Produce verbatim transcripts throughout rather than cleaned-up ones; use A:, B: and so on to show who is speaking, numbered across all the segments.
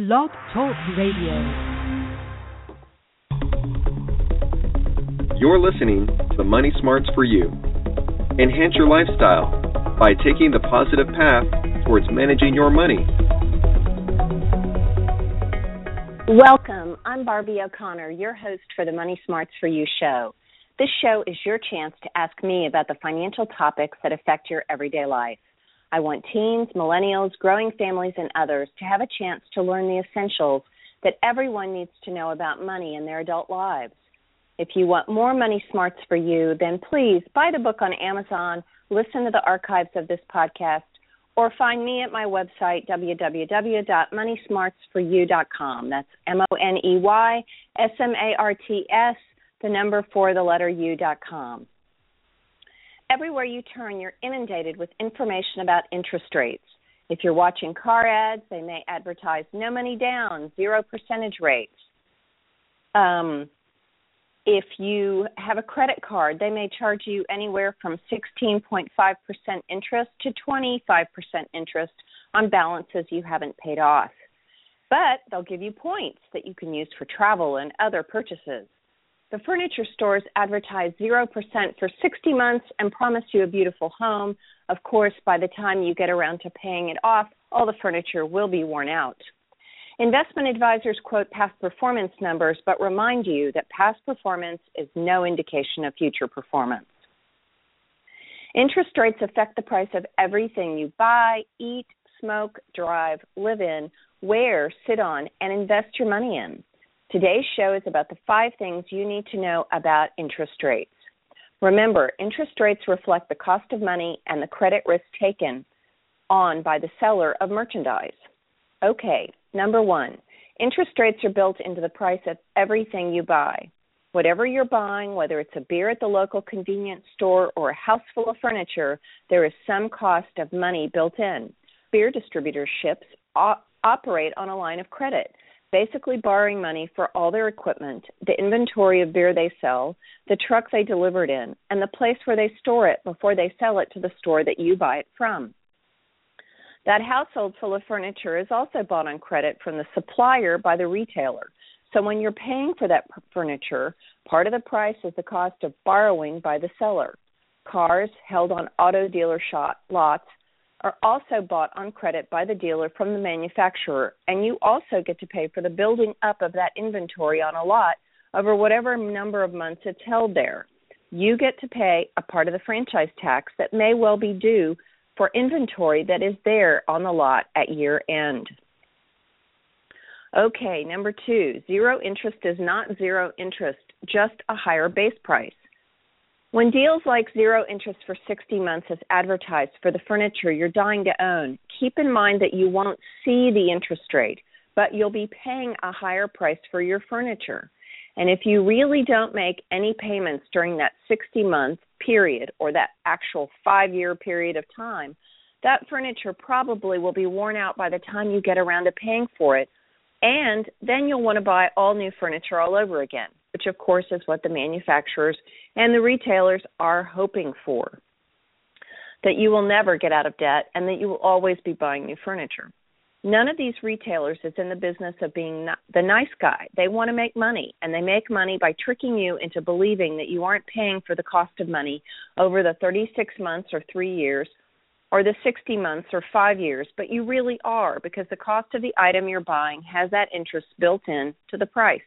A: Blog Talk Radio.
B: You're listening to The Money Smarts for You. Enhance your lifestyle by taking the positive path towards managing your money.
C: Welcome. I'm Barbie O'Connor, your host for the Money Smarts for You show. This show is your chance to ask me about the financial topics that affect your everyday life. I want teens, millennials, growing families, and others to have a chance to learn the essentials that everyone needs to know about money in their adult lives. If you want more Money Smarts for You, then please buy the book on Amazon, listen to the archives of this podcast, or find me at my website, w w w dot money smarts for you dot com. That's M O N E Y S M A R T S, the number for the letter U dot com. Everywhere you turn, you're inundated with information about interest rates. If you're watching car ads, they may advertise no money down, zero percentage rates. Um, if you have a credit card, they may charge you anywhere from sixteen point five percent interest to twenty-five percent interest on balances you haven't paid off. But they'll give you points that you can use for travel and other purchases. The furniture stores advertise zero percent for sixty months and promise you a beautiful home. Of course, by the time you get around to paying it off, all the furniture will be worn out. Investment advisors quote past performance numbers, but remind you that past performance is no indication of future performance. Interest rates affect the price of everything you buy, eat, smoke, drive, live in, wear, sit on, and invest your money in. Today's show is about the five things you need to know about interest rates. Remember, interest rates reflect the cost of money and the credit risk taken on by the seller of merchandise. Okay, number one, interest rates are built into the price of everything you buy. Whatever you're buying, whether it's a beer at the local convenience store or a house full of furniture, there is some cost of money built in. Beer distributorships op- operate on a line of credit, basically borrowing money for all their equipment, the inventory of beer they sell, the truck they deliver it in, and the place where they store it before they sell it to the store that you buy it from. That household full of furniture is also bought on credit from the supplier by the retailer. So when you're paying for that furniture, part of the price is the cost of borrowing by the seller. Cars held on auto dealer shot lots are also bought on credit by the dealer from the manufacturer, and you also get to pay for the building up of that inventory on a lot over whatever number of months it's held there. You get to pay a part of the franchise tax that may well be due for inventory that is there on the lot at year end. Okay, number two, zero interest is not zero interest, just a higher base price. When deals like zero interest for sixty months is advertised for the furniture you're dying to own, keep in mind that you won't see the interest rate, but you'll be paying a higher price for your furniture. And if you really don't make any payments during that sixty-month period or that actual five-year period of time, that furniture probably will be worn out by the time you get around to paying for it, and then you'll want to buy all new furniture all over again, which of course is what the manufacturers and the retailers are hoping for, that you will never get out of debt and that you will always be buying new furniture. None of these retailers is in the business of being the nice guy. They want to make money, and they make money by tricking you into believing that you aren't paying for the cost of money over the thirty-six months or three years or the sixty months or five years, but you really are, because the cost of the item you're buying has that interest built in to the price.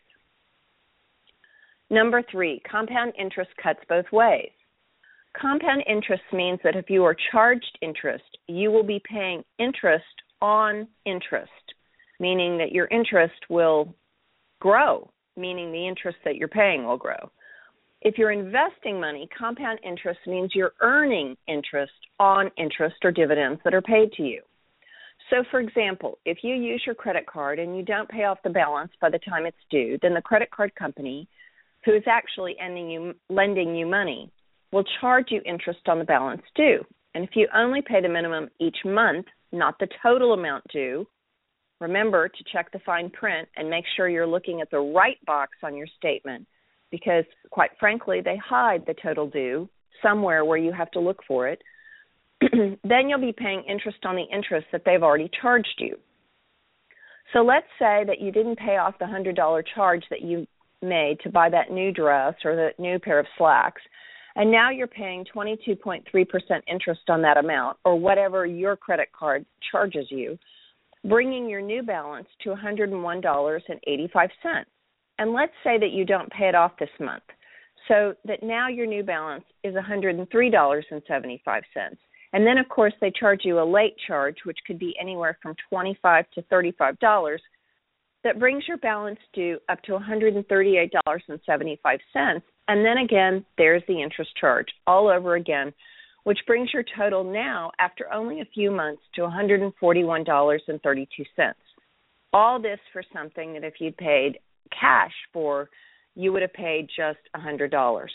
C: Number three, compound interest cuts both ways. Compound interest means that if you are charged interest, you will be paying interest on interest, meaning that your interest will grow, meaning the interest that you're paying will grow. If you're investing money, compound interest means you're earning interest on interest or dividends that are paid to you. So, for example, if you use your credit card and you don't pay off the balance by the time it's due, then the credit card company, who is actually ending you, lending you money, will charge you interest on the balance due. And if you only pay the minimum each month, not the total amount due, remember to check the fine print and make sure you're looking at the right box on your statement, because, quite frankly, they hide the total due somewhere where you have to look for it. Then you'll be paying interest on the interest that they've already charged you. So let's say that you didn't pay off the one hundred dollars charge that you made to buy that new dress or the new pair of slacks, and now you're paying twenty-two point three percent interest on that amount, or whatever your credit card charges you, bringing your new balance to one hundred one dollars and eighty-five cents. And let's say that you don't pay it off this month, so that now your new balance is one hundred three dollars and seventy-five cents. And then, of course, they charge you a late charge, which could be anywhere from twenty-five dollars to thirty-five dollars. That brings your balance due up to one hundred thirty-eight dollars and seventy-five cents. And then again, there's the interest charge all over again, which brings your total now, after only a few months, to one hundred forty-one dollars and thirty-two cents. All this for something that if you'd paid cash for, you would have paid just one hundred dollars.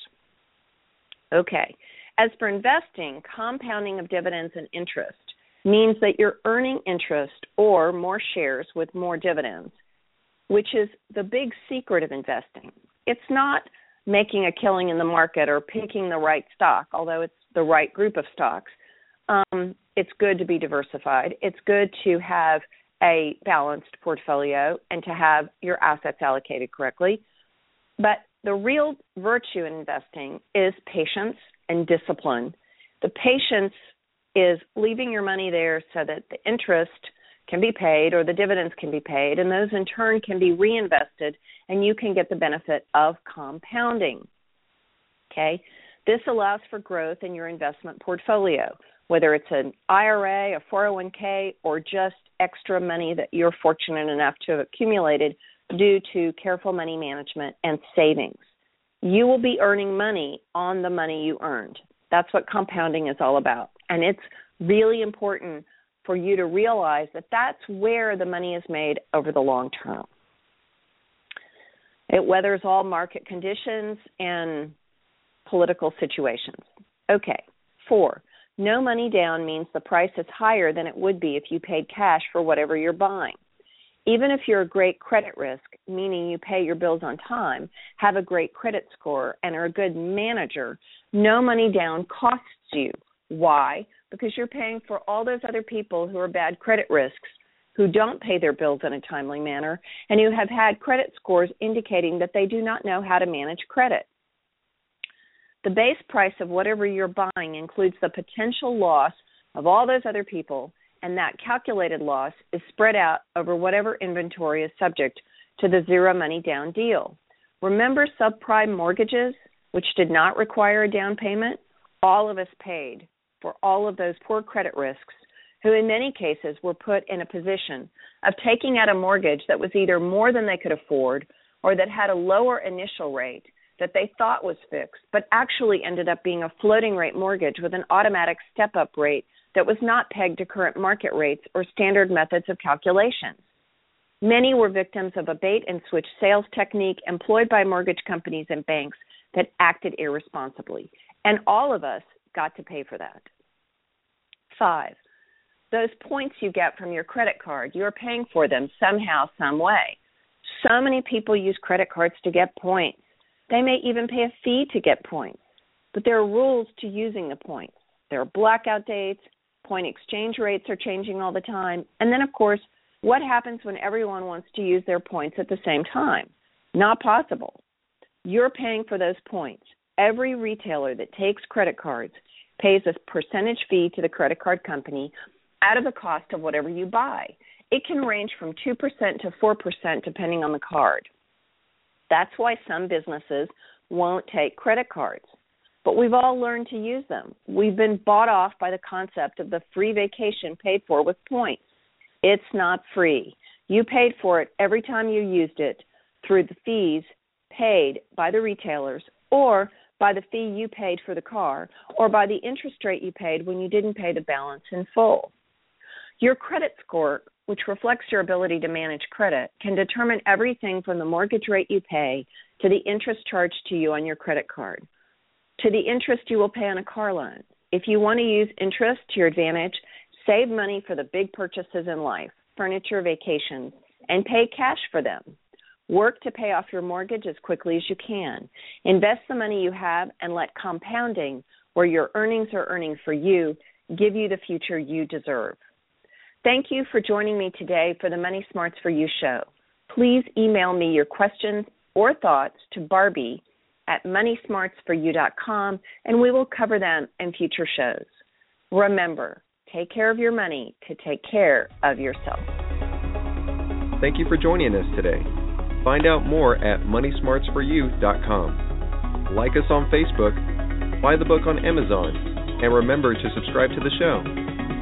C: Okay. As for investing, compounding of dividends and interest means that you're earning interest or more shares with more dividends, which is the big secret of investing. It's not making a killing in the market or picking the right stock, although it's the right group of stocks. Um, it's good to be diversified. It's good to have a balanced portfolio and to have your assets allocated correctly. But the real virtue in investing is patience and discipline. The patience is leaving your money there so that the interest can be paid or the dividends can be paid, and those in turn can be reinvested, and you can get the benefit of compounding. Okay? This allows for growth in your investment portfolio, whether it's an I R A, a four oh one k, or just extra money that you're fortunate enough to have accumulated due to careful money management and savings. You will be earning money on the money you earned. That's what compounding is all about. And it's really important for you to realize that that's where the money is made over the long term. It weathers all market conditions and political situations. Okay, four, no money down means the price is higher than it would be if you paid cash for whatever you're buying. Even if you're a great credit risk, meaning you pay your bills on time, have a great credit score, and are a good manager, no money down costs you. Why? Because you're paying for all those other people who are bad credit risks, who don't pay their bills in a timely manner, and who have had credit scores indicating that they do not know how to manage credit. The base price of whatever you're buying includes the potential loss of all those other people, and that calculated loss is spread out over whatever inventory is subject to the zero money down deal. Remember subprime mortgages, which did not require a down payment? All of us paid for all of those poor credit risks who in many cases were put in a position of taking out a mortgage that was either more than they could afford or that had a lower initial rate that they thought was fixed, but actually ended up being a floating rate mortgage with an automatic step-up rate that was not pegged to current market rates or standard methods of calculation. Many were victims of a bait-and-switch sales technique employed by mortgage companies and banks that acted irresponsibly, and all of us got to pay for that. Five, those points you get from your credit card, you're paying for them somehow, some way. So many people use credit cards to get points. They may even pay a fee to get points, but there are rules to using the points. There are blackout dates, point exchange rates are changing all the time, and then, of course, what happens when everyone wants to use their points at the same time? Not possible. You're paying for those points. Every retailer that takes credit cards pays a percentage fee to the credit card company out of the cost of whatever you buy. It can range from two percent to four percent depending on the card. That's why some businesses won't take credit cards. But we've all learned to use them. We've been bought off by the concept of the free vacation paid for with points. It's not free. You paid for it every time you used it through the fees paid by the retailers, or by the fee you paid for the car, or by the interest rate you paid when you didn't pay the balance in full. Your credit score, which reflects your ability to manage credit, can determine everything from the mortgage rate you pay to the interest charged to you on your credit card, to the interest you will pay on a car loan. If you want to use interest to your advantage, save money for the big purchases in life, furniture, vacations, and pay cash for them. Work to pay off your mortgage as quickly as you can. Invest the money you have and let compounding, where your earnings are earning for you, give you the future you deserve. Thank you for joining me today for the Money Smarts for You show. Please email me your questions or thoughts to Barbie at money smarts for you dot com, and we will cover them in future shows. Remember, take care of your money to take care of yourself.
B: Thank you for joining us today. Find out more at money smarts for you dot com. Like us on Facebook, buy the book on Amazon, and remember to subscribe to the show.